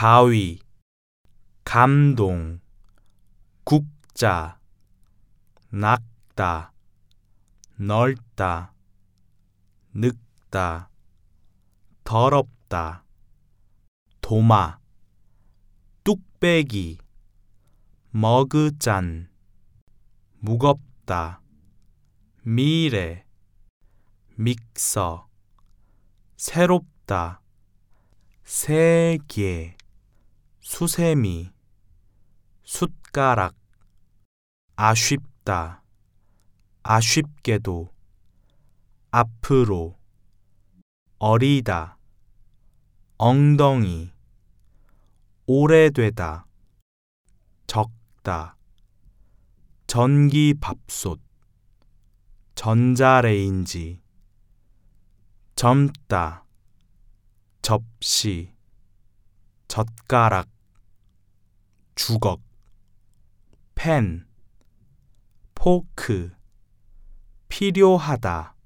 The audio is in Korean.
가위, 감동, 국자, 낚다, 넓다, 늙다, 더럽다, 도마, 뚝배기, 머그잔, 무겁다, 미래, 믹서, 새롭다, 세계, 수세미, 숟가락, 아쉽다, 아쉽게도, 앞으로, 어리다, 엉덩이, 오래되다, 적다, 전기밥솥, 전자레인지, 젊다, 접시, 젓가락, 주걱, 펜, 포크, 필요하다,